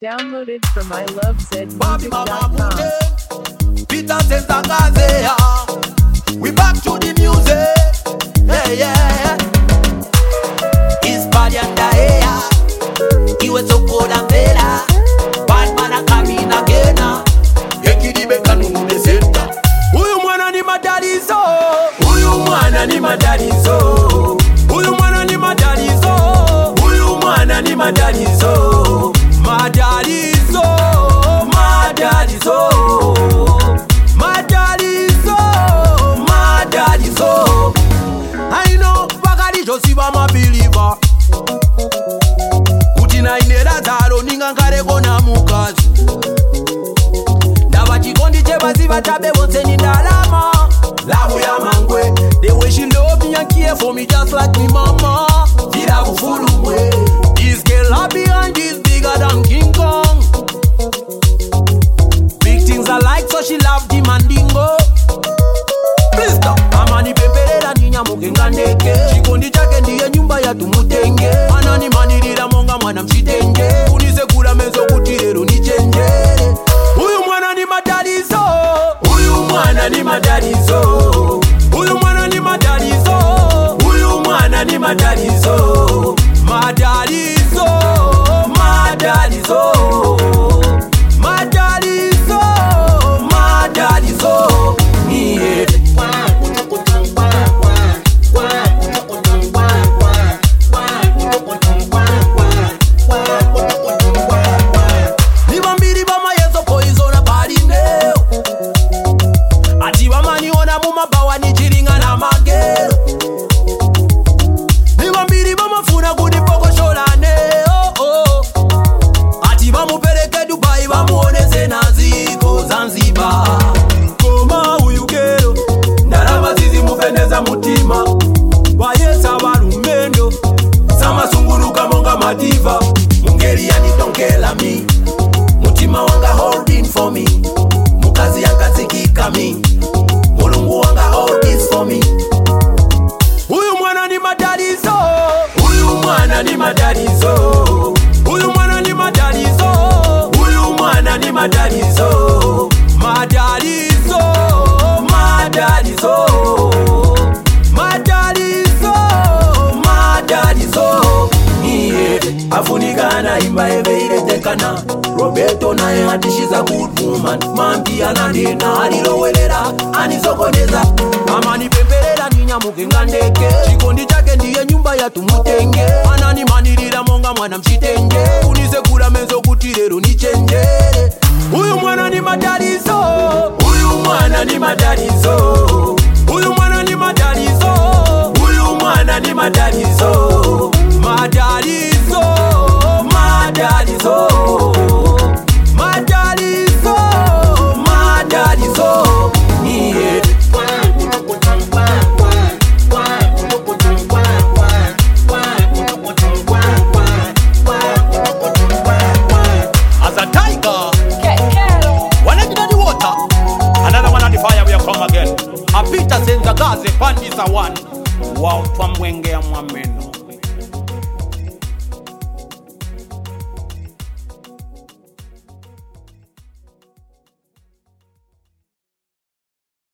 Downloaded from Bobby Mama ilovezmusic.com. Peter Senzangazea. We back to the music. Yeah. It's body and the air. He was so cold and better. Bad man a coming again. Yeki beka nunde senta. Huyu mwana ni madadizo. Huyu mwana ni madadizo. Huyu mwana ni madadizo. Huyu mwana ni madadizo. Madadizo. I know Bagadi Josiba ma believer. Kutina inera zaro ninga ngare kona mukazi. Ndaba chikondi chebasi batabe bonse ni ndalama. Labu ya mangwe. The way she love me and care for me just like me mama. Vira kufurumwe. This girl up behind is bigger than King Kong. Big things I like so she love the mandingo. Please stop. Amani peperera ninya mugenga ndeke. Chikondi chake ndiye nyumba ya tumutenge. Anani manirira monga mwana mshitenge. Unise kula mezo kutirero ni chenjere. Huyu mwana ni madadizo. Huyu mwana ni madadizo. Huyu mwana ni madadizo. Huyu mwana ni madadizo. Madadizo. Madadizo. Madadizo. Madadizo. Yeah. Mutima wayesa balumendo samasunguluka monga madiva mungeri yanitonkela mi mutima wanga holding for me mukazi yakazikika mi mulungu wanga hold this for me. Huyu mwana ni madadizo. Huyu mwana ni madadizo. Huyu mwana ni madadizo. Huyu mwana ni madadizo. Madadizo. Madadizo. Afunika na imba eveire tekana Roberto na hatishiza good woman Mampi anandina alilowelera anisokoneza Amani pemperera ninya mugenga ndeke Chikondi chake ndiye nyumba ya tumutenge Anani manirira monga mwana mshitenge Unise kula mezo kutirero ni chenjere. Huyu mwana ni madadizo. Huyu mwana ni madadizo. Huyu mwana ni madadizo. Huyu mwana ni madadizo. Madadizo. Madadizo. Madadizo. Madadizo. Yeah. As a tiger, one in the water, another one on the fire. We come again. A Peter Senzangazea, Pandisa one. Wow, from Wenge and Mwameno.